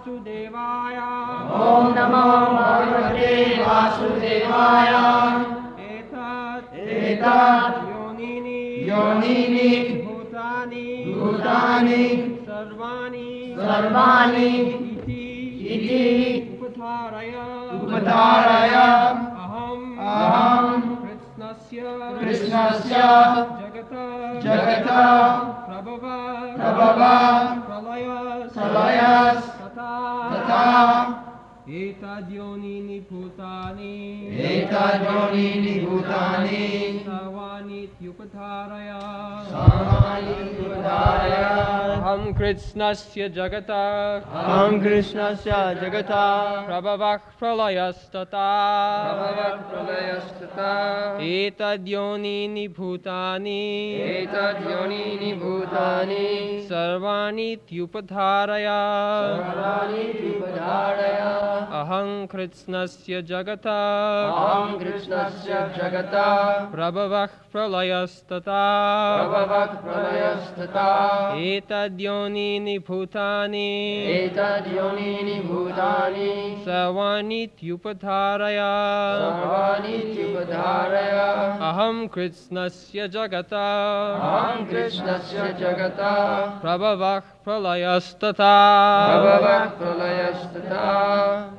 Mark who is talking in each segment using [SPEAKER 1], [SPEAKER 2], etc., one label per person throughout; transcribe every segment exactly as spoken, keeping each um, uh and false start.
[SPEAKER 1] Vasudevaya.
[SPEAKER 2] Om Namo Bhagavate Vasudevaya.
[SPEAKER 1] Etat
[SPEAKER 2] Etat
[SPEAKER 1] Yonini
[SPEAKER 2] Yonini
[SPEAKER 1] Bhutani
[SPEAKER 2] Bhutani
[SPEAKER 1] Sarvani
[SPEAKER 2] Sarvani
[SPEAKER 1] Iti
[SPEAKER 2] Iti
[SPEAKER 1] Upatharaya
[SPEAKER 2] Upatharaya
[SPEAKER 1] Aham
[SPEAKER 2] Aham
[SPEAKER 1] Krishnasya
[SPEAKER 2] Krishnasya
[SPEAKER 1] Jagata
[SPEAKER 2] Jagata
[SPEAKER 1] Prabhava
[SPEAKER 2] Prabhava
[SPEAKER 1] Pralayas
[SPEAKER 2] Pralayas
[SPEAKER 1] Tata
[SPEAKER 2] Tata
[SPEAKER 1] Etad Yonini Bhutani
[SPEAKER 2] Etad Yonini Bhutani
[SPEAKER 1] Sarvani Upatharaya
[SPEAKER 2] Sarvani Upatharaya
[SPEAKER 1] Aham Krishnasya Jagata
[SPEAKER 2] Aham Krishnasya Jagata
[SPEAKER 1] Prabhavah Pralayastata
[SPEAKER 2] Prabhavat Pralayastata
[SPEAKER 1] Etad Yonini Bhutani
[SPEAKER 2] Etad Yonini Bhutani
[SPEAKER 1] Sarvani Upatharaya
[SPEAKER 2] Sarvani Upatharaya
[SPEAKER 1] Aham Krishnasya Jagata
[SPEAKER 2] Aham Krishnasya Jagata
[SPEAKER 1] Prabhavah Pralayastata
[SPEAKER 2] Prabhavat Pralayastata
[SPEAKER 1] Etad Yonini Bhutani
[SPEAKER 2] Etad Yonini Bhutani
[SPEAKER 1] Sarvani Upatharaya
[SPEAKER 2] Sarvani Upatharaya
[SPEAKER 1] Aham Krishnasya Jagata
[SPEAKER 2] Aham Krishnasya Jagata
[SPEAKER 1] Prabhavah Pralayastata
[SPEAKER 2] Prabhavat Pralayastata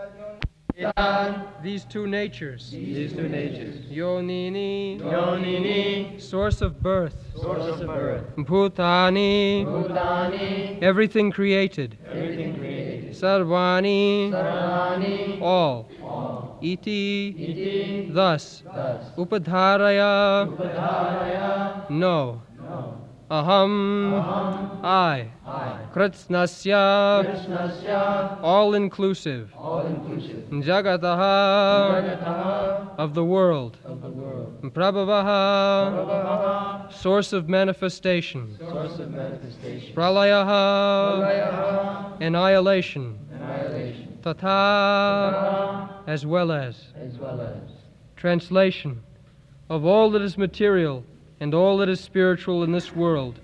[SPEAKER 1] These two natures,
[SPEAKER 2] These two natures
[SPEAKER 1] Yonini,
[SPEAKER 2] Yonini
[SPEAKER 1] source of birth,
[SPEAKER 2] source of birth
[SPEAKER 1] Bhutani,
[SPEAKER 2] Bhutani
[SPEAKER 1] everything created,
[SPEAKER 2] everything created
[SPEAKER 1] Sarvani,
[SPEAKER 2] Sarvani
[SPEAKER 1] all,
[SPEAKER 2] all
[SPEAKER 1] Iti,
[SPEAKER 2] Iti
[SPEAKER 1] thus,
[SPEAKER 2] thus
[SPEAKER 1] Upadharaya,
[SPEAKER 2] Upadharaya
[SPEAKER 1] no,
[SPEAKER 2] no
[SPEAKER 1] Aham,
[SPEAKER 2] Aham
[SPEAKER 1] I,
[SPEAKER 2] I
[SPEAKER 1] Kritsnasya,
[SPEAKER 2] Krishnasya
[SPEAKER 1] all inclusive,
[SPEAKER 2] all inclusive
[SPEAKER 1] Jagataha,
[SPEAKER 2] Jagataha
[SPEAKER 1] of the world,
[SPEAKER 2] of the world
[SPEAKER 1] Prabhavaha,
[SPEAKER 2] Prabhavaha
[SPEAKER 1] source of manifestation,
[SPEAKER 2] source of manifestation
[SPEAKER 1] Pralayaha,
[SPEAKER 2] Prayaha
[SPEAKER 1] annihilation,
[SPEAKER 2] annihilation
[SPEAKER 1] Tata,
[SPEAKER 2] Tata
[SPEAKER 1] as well as,
[SPEAKER 2] as well as
[SPEAKER 1] translation of all that is material and all that is spiritual in this world.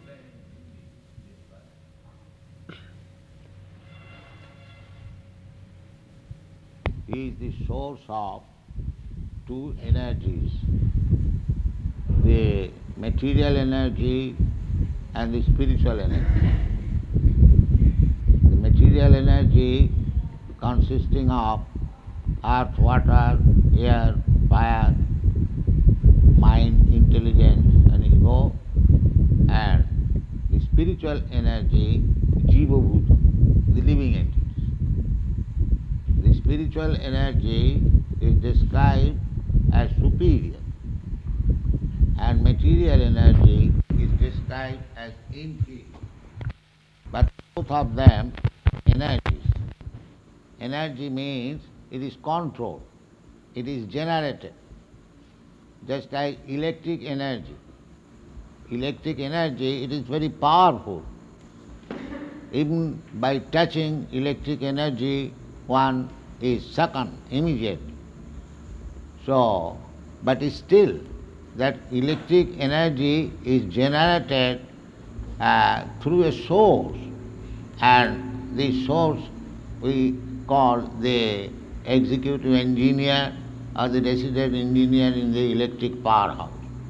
[SPEAKER 3] Is the source of two energies, the material energy and the spiritual energy. The material energy consisting of earth, water, air, fire, mind, intelligence and ego, and the spiritual energy, Jiva Bhuta, the living entities. The spiritual energy is described as superior and material energy is described as inferior. But both of them energies. Energy means it is controlled, it is generated, just like electric energy. Electric energy, it is very powerful. Even by touching electric energy, one is succumbed immediately. So, but still, that electric energy is generated uh, through a source, and the source we call the executive engineer or the resident engineer in the electric powerhouse.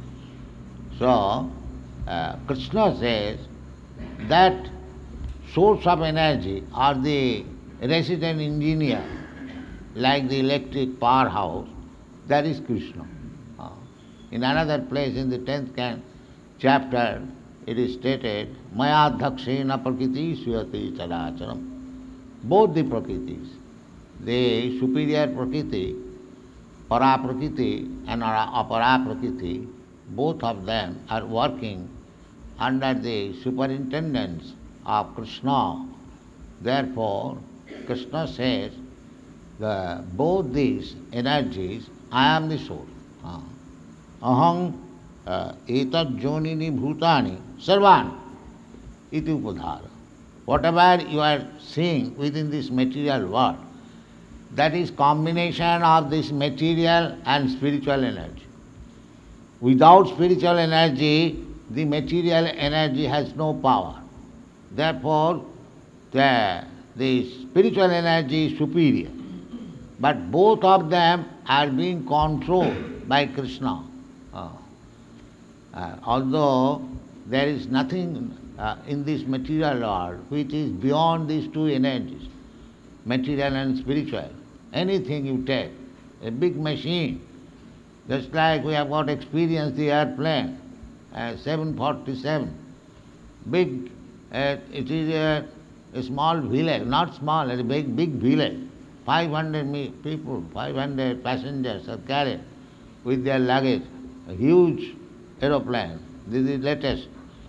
[SPEAKER 3] So, uh, Krishna says that source of energy or the resident engineer, like the electric powerhouse, that is Krishna. Uh, in another place, in the tenth can, chapter, it is stated, Maya dhakshena prakriti suyati characharam. Both the prakritis, the superior prakriti, para prakriti and apara prakriti, both of them are working under the superintendence of Krishna. Therefore, Krishna says, the, both these energies, I am the source. Uh, aham etat jonini bhutani sarvan iti upadhara. Whatever you are seeing within this material world, that is combination of this material and spiritual energy. Without spiritual energy, the material energy has no power. Therefore, the the spiritual energy is superior. But both of them are being controlled by Krishna. Uh, uh, although there is nothing uh, in this material world which is beyond these two energies, material and spiritual. Anything you take, a big machine, just like we have got experience the airplane, uh, seven forty-seven, big, uh, it is a, a small village, not small, a big, big village. five hundred people, five hundred passengers are carried with their luggage, a huge aeroplane. This is latest.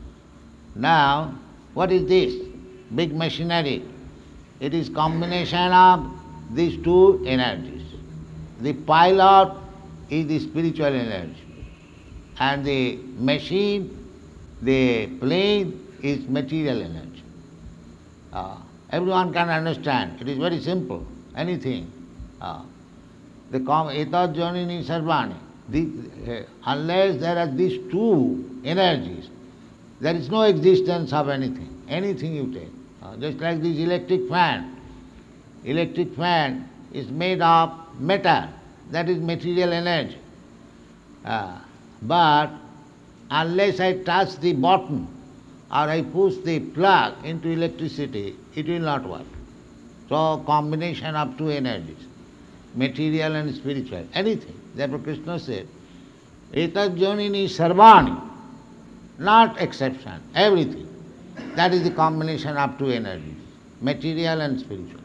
[SPEAKER 3] Now, what is this? Big machinery. It is combination of these two energies. The pilot is the spiritual energy, and the machine, the plane, is material energy. Uh, everyone can understand. It is very simple. Anything. Uh, the etad janini sarvani. The, uh, unless there are these two energies, there is no existence of anything. Anything you take. Uh, just like this electric fan. Electric fan is made of metal. That is material energy. Uh, but unless I touch the button or I push the plug into electricity, it will not work. So, combination of two energies, material and spiritual, anything. Therefore, Krishna said, etad janini sarvani, not exception, everything. That is the combination of two energies, material and spiritual.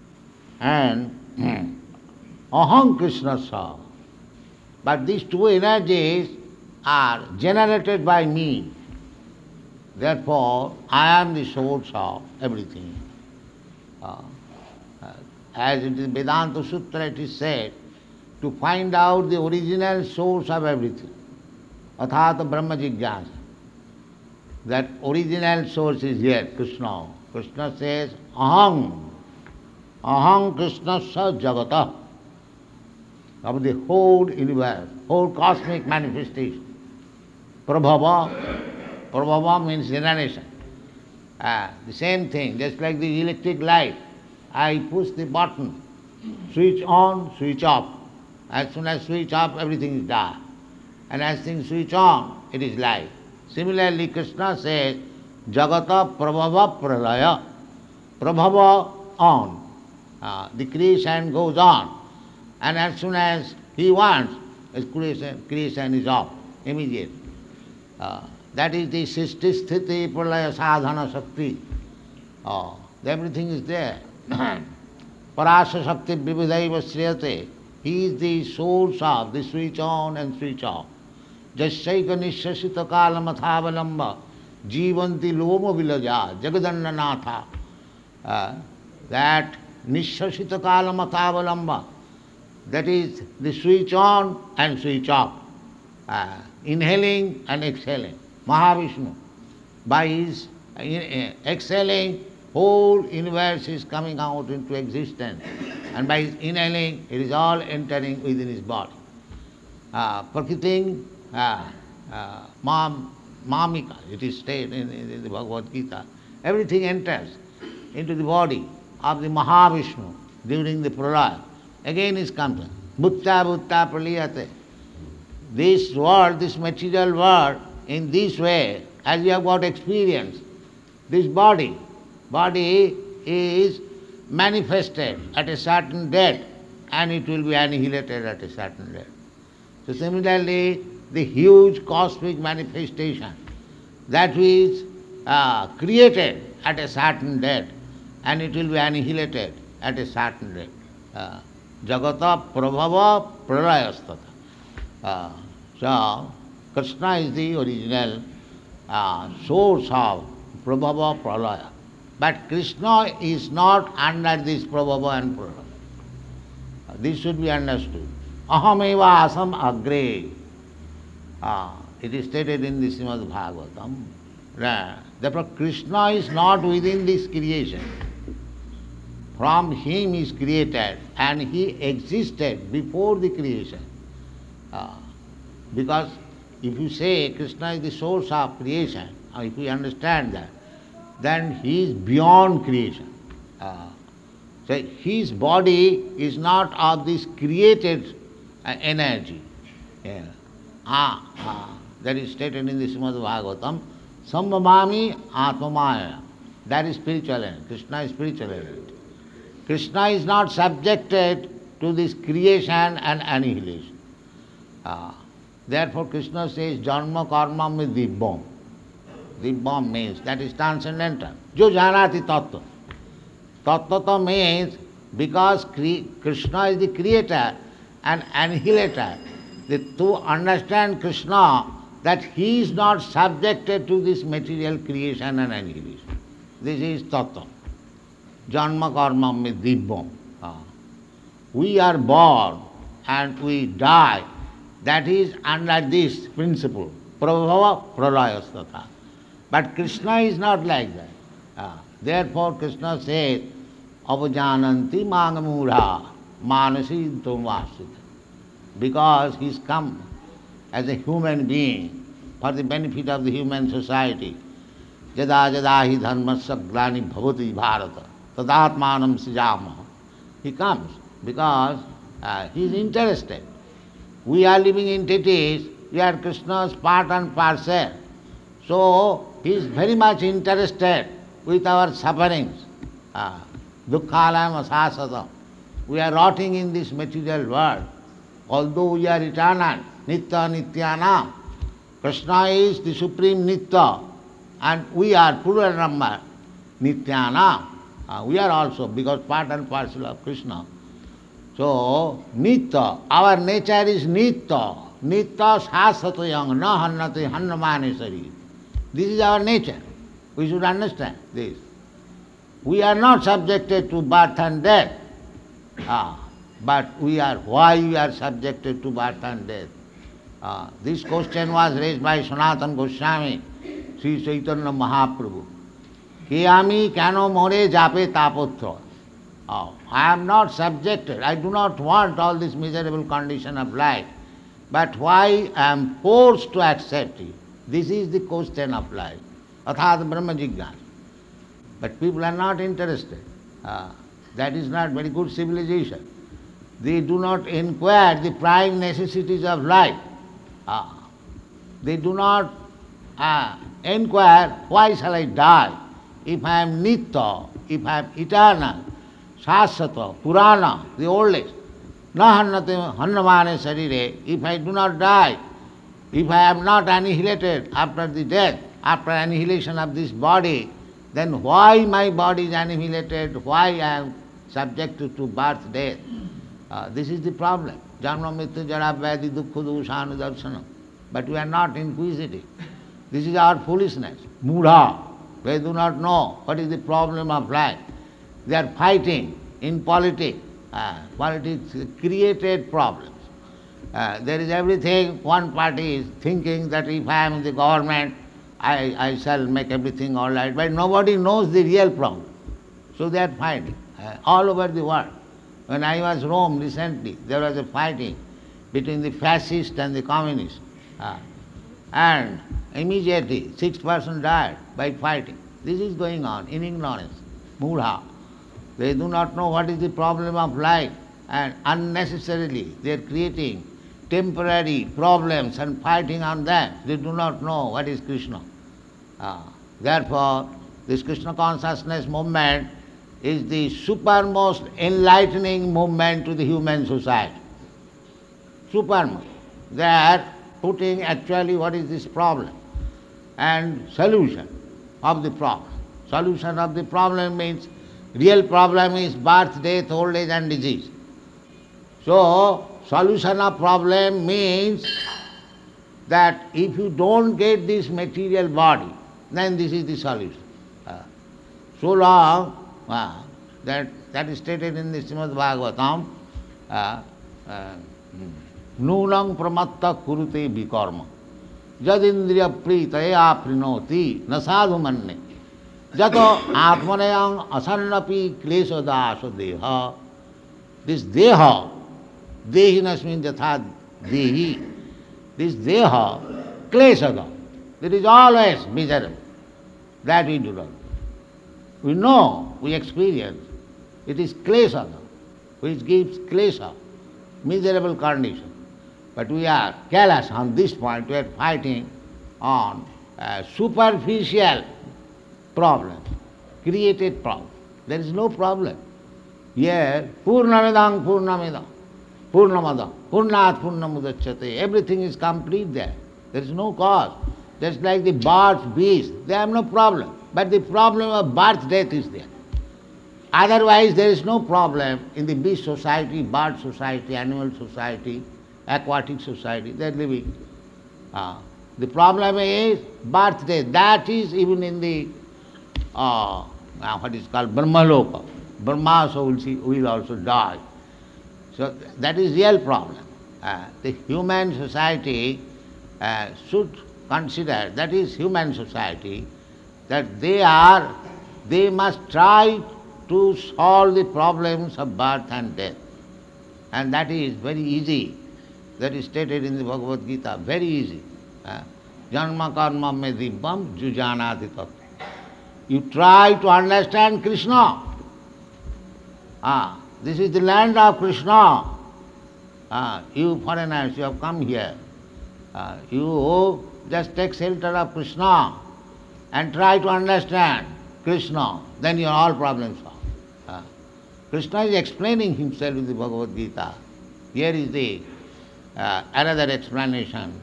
[SPEAKER 3] And aham Krishna sa. But these two energies are generated by me. Therefore, I am the source of everything. Uh, As it is Vedanta Sutra, it is said, to find out the original source of everything. Athata Brahma Jigyasa. That original source is here, Krishna. Krishna says, Aham. Aham Krishna sa jagata. Of the whole universe, whole cosmic manifestation. Prabhava. Prabhava means generation. Ah, the same thing, just like the electric light. I push the button, switch on, switch off. As soon as switch off, everything is dark. And as things switch on, it is light. Similarly, Krishna says, Jagata Prabhava Pralaya. Prabhava on. Uh, the creation goes on. And as soon as he wants, his creation, creation is off, immediate. Uh, that is the Sisti Sthiti Pralaya Sadhana Shakti. Uh, everything is there. Parasha Shakti Vividhaiva Sriyate. He is the source of the switch on and switch off. Jasyaika Nishashita Kala Mathavalamba Jivanti Loma Vilaja Jagadanna Natha. Uh, that Nishashita Kala Mathavalamba, that is the switch on and switch off. Uh, inhaling and exhaling. Mahavishnu. By his uh, exhaling, whole universe is coming out into existence. And by his inhaling, it is all entering within his body. Uh, Prakriting, uh, uh, mam, mamika, it is stated in, in, in the Bhagavad Gita. Everything enters into the body of the Mahavishnu during the pralaya. Again is comes. Bhutta bhutta praliyate. This world, this material world, in this way, as you have got experience, this body, body is manifested at a certain date and it will be annihilated at a certain date. So similarly, the huge cosmic manifestation that is uh, created at a certain date and it will be annihilated at a certain date. Uh, Jagata Prabhava Pralayastata. Uh, so, Krishna is the original uh, source of Prabhava Pralaya. But Krishna is not under this Prabhava and Pralaya. Uh, this should be understood. Ahameva asam agre. Uh, it is stated in the Srimad Bhagavatam. Uh, therefore, Krishna is not within this creation. From him is created and he existed before the creation. Uh, because if you say Krishna is the source of creation, or if we understand that, then he is beyond creation. Uh, so his body is not of this created uh, energy. Yeah. Ah, ah, that is stated in the Srimad Bhagavatam. Sambhavami Atmamaya. That is spiritual energy. Krishna is spiritual energy. Krishna is not subjected to this creation and annihilation. Uh, therefore Krishna says, Janma karma me dibbam. Dibbam means that is transcendental. Jo janati tattva. Tattva means because Krishna is the creator and annihilator. To understand Krishna, that he is not subjected to this material creation and annihilation. This is tattva. Janma karma me dibbam. We are born and we die. That is under this principle. Prabhava pralayastata. But Krishna is not like that. Uh, therefore Krishna says, Avajananti mangamudha manasi tumvasita. Because he is come as a human being for the benefit of the human society. Jada jada hi dharmasya glani bhavati bharata tadatmanam sijamaha. He comes because uh, he is interested. We are living entities, we are Krishna's part and parcel. So he is very much interested with our sufferings. Uh, Dukkhalam asasatam. We are rotting in this material world. Although we are eternal, Nitya Nityanam, Krishna is the supreme Nitya and we are plural number, Nityanam. Uh, we are also, because part and parcel of Krishna. So, Nitya, our nature is Nitya. Nitya sasatayang na hannati hannamani sari. This is our nature. We should understand this. We are not subjected to birth and death. Ah. But we are, why we are subjected to birth and death? Uh, this question was raised by Sanatana Goswami, Sri Chaitanya Mahaprabhu. Ke ami kano more jape tapotra. Oh, I am not subjected, I do not want all this miserable condition of life. But why I am forced to accept it? This is the question of life. Athat Brahma Jignasa. But people are not interested. Uh, that is not very good civilization. They do not inquire the prime necessities of life. Ah. They do not ah, inquire, why shall I die? If I am Nitya, if I am eternal, Shasvata, Purana, the oldest, Na hannate hannamane sarire, if I do not die, if I am not annihilated after the death, after annihilation of this body, then why my body is annihilated, why I am subjected to birth, death? Uh, this is the problem. Janma mrityu jara vyadhi dukkha dosanu darshanam. But we are not inquisitive. This is our foolishness. Mudha. They do not know what is the problem of life. They are fighting in politics. Uh, politics created problems. Uh, there is everything, one party is thinking that if I am in the government, I, I shall make everything all right. But nobody knows the real problem. So they are fighting uh, all over the world. When I was in Rome recently, there was a fighting between the fascists and the communists. Uh, and immediately six persons died by fighting. This is going on in ignorance, mudha. They do not know what is the problem of life and unnecessarily they are creating temporary problems and fighting on them. They do not know what is Krishna. Uh, therefore, this Krishna consciousness movement is the supermost enlightening movement to the human society. Supermost. They are putting actually what is this problem and solution of the problem. Solution of the problem means real problem is birth, death, old age and disease. So, solution of problem means that if you don't get this material body, then this is the solution. Uh, so long, uh, that, that is stated in the Srimad Bhagavatam, uh, uh, Nunam pramatta kurute vikarma jadindriya pritaya prinoti nasadu manne jato atmanayam asannapi klesha daso deha. This deha, dehinas means yatha dehi, this deha, klesada, it is always miserable. That we do not. We know, we experience It is klesha, which gives klesha, miserable condition. But we are careless on this point. We are fighting on a superficial problem, created problem. There is no problem. Here, Purnamidam Purnamidam, Purnamada, Purnat Purnamudachyate, everything is complete there. There is no cause. Just like the birds, beasts, they have no problem. But the problem of birth, death is there. Otherwise, there is no problem in the beast society, bird society, animal society, aquatic society. They are living. Uh, the problem is birth, death. That is even in the uh, what is called Brahmaloka. Brahma soul will also die. So that is real problem. Uh, the human society uh, should consider, that is human society, that they are, they must try to solve the problems of birth and death. And that is very easy. That is stated in the Bhagavad Gita, very easy. Uh, Janma karma me dibbam jujanati tattva. You try to understand Krishna. Ah, this is the land of Krishna. Ah, you foreigners, you have come here. Ah, you just take shelter of Krishna and try to understand Krishna. Then your all problems solved. Ah, Krishna is explaining himself in the Bhagavad Gita. Here is the uh, another explanation.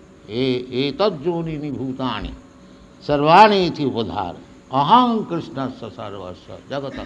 [SPEAKER 3] Etad jonini bhutani sarvani iti upadhara aham krishnasya sarvasya jagata.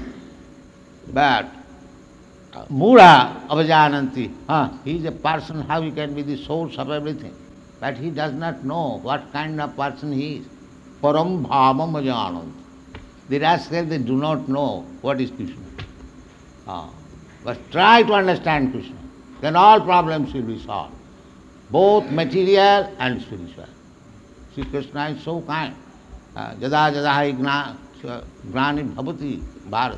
[SPEAKER 3] But uh, Mura avajananti, huh, he is a person, how he can be the source of everything. But he does not know what kind of person he is. Param bhavam ajananti. The rascals, they do not know what is Krishna. Uh, but try to understand Krishna. Then all problems will be solved, both material and spiritual. Sri Krishna is so kind. Jada jada gnani bhavati bharat.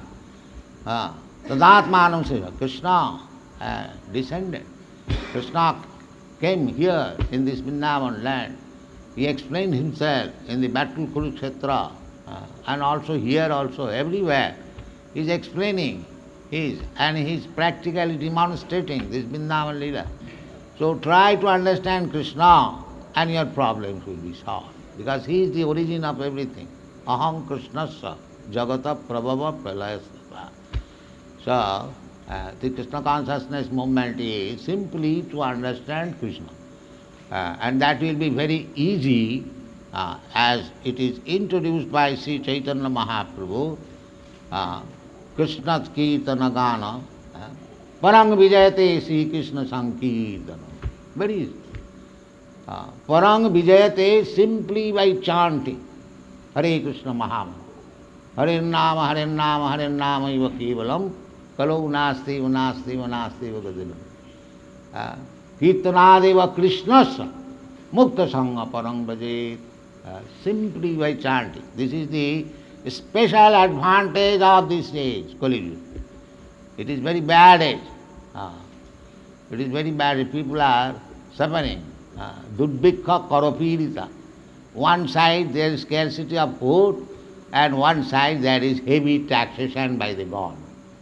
[SPEAKER 3] Tadatmanam seva. Krishna uh, descended. Krishna came here in this Vrindavan land. He explained himself in the battle Kurukshetra uh, and also here also, everywhere. He is explaining his and he is practically demonstrating this Vrindavan Leela. So try to understand Krishna and your problems will be solved. Because he is the origin of everything. Aham Krishnasya jagata prabhava pralayasya. So, uh, the Krishna consciousness movement is simply to understand Krishna. Uh, and that will be very easy uh, as it is introduced by Sri Chaitanya Mahaprabhu. Uh, Krishna Kirtana Gana uh, Parang Vijayate Sri Krishna Sankirtana. Very easy. Uh, Parang Vijayate simply by chanting Hare Krishna Mahamantra. Hare Nama, Hare Nama, Hare Nama iva kevalam. Kalau nasti vanasti vanasti vagadilam. Kirtanadeva Krishnasya mukta sangha parang bhajet. Simply by chanting. This is the special advantage of this age, Kali Yuga. It is very bad age. Uh, it is very bad. People are suffering. Durbhikha karapirita. One side there is scarcity of food, and one side there is heavy taxation by the God.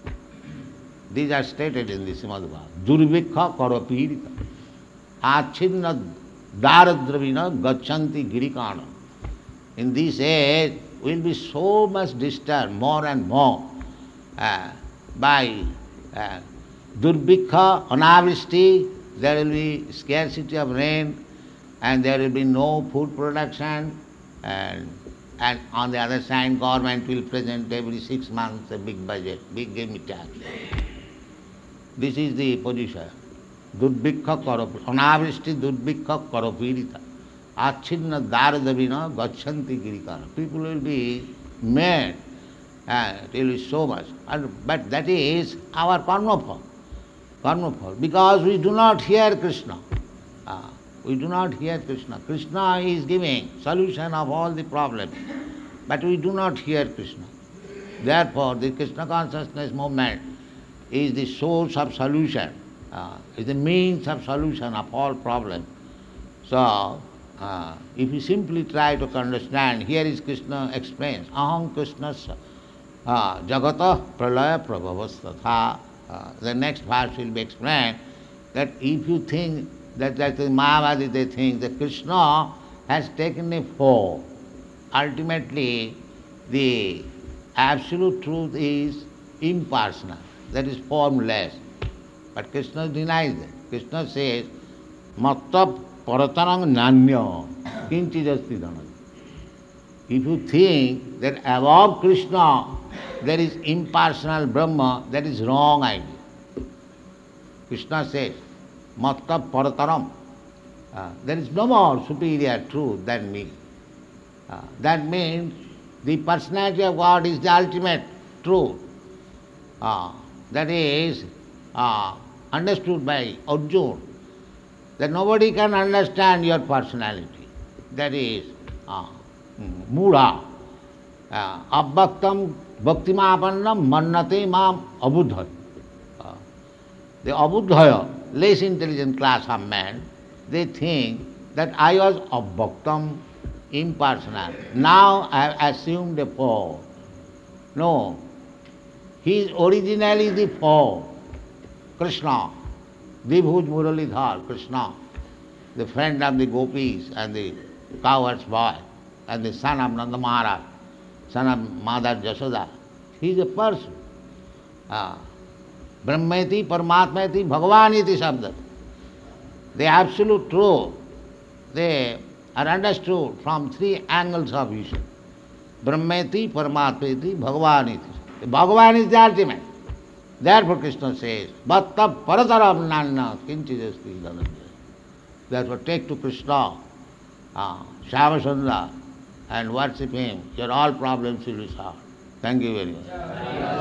[SPEAKER 3] These are stated in the Srimad Bhagavatam. Durbhikha karapirita. Achinna daradravina gachanti girikana. In this age, we will be so much disturbed more and more uh, by uh, durbhikha, anavristi. There will be scarcity of rain and there will be no food production, and, and on the other side government will present every six months a big budget, big game tax. This is the position. Durbhikha karapirita, anavristi durbhikha karapirita, achinna daradavina gachanti girikana. People will be mad, uh, it will be so much. And, but that is our karma phala. Karma phala. Because we do not hear Krishna. Uh, we do not hear Krishna. Krishna is giving solution of all the problems. But we do not hear Krishna. Therefore, the Krishna consciousness movement is the source of solution, uh, is the means of solution of all problems. So, uh, if you simply try to understand, here is Krishna explains, Aham Krishnasya uh, Jagata Pralaya Prabhavastatha. Uh, the next verse will be explained that if you think that, that the Mayavadi, they think that Krishna has taken a form. Ultimately, the absolute truth is impersonal, that is formless. But Krishna denies that. Krishna says, Matta paratarang nanya kinchidasti dhanam. If you think that above Krishna there is impersonal Brahma, that is wrong idea. Krishna says, Matta parataram. Uh, there is no more superior truth than me. Uh, that means the personality of God is the ultimate truth. Uh, that is uh, understood by Arjuna. That nobody can understand your personality. That is uh, Mudha. Uh, Abbaktam bhaktimapannam mannate mam abuddhaya. Uh, the abuddhaya, less intelligent class of men, they think that I was abbaktam, impersonal. Now I have assumed a form. No. He is originally the form. Krishna. Dibhuj Muralidhar, Krishna, the friend of the gopis and the cowherd's boy, and the son of Nanda Maharaj, son of Mother Jasoda. He is a person. Ah. Brahmeti, Paramatmeti, Bhagavaniti Shabda. The absolute truth, they are understood from three angles of vision. Brahmeti, Paramatmeti, Bhagavaniti. Bhagavan is the ultimate. Therefore Krishna says, Bhatta parataram nanna kinchidasti dhananjaya. Therefore take to Krishna, uh, Shyamachandra, and worship him. Your all problems will be solved. Thank you very much.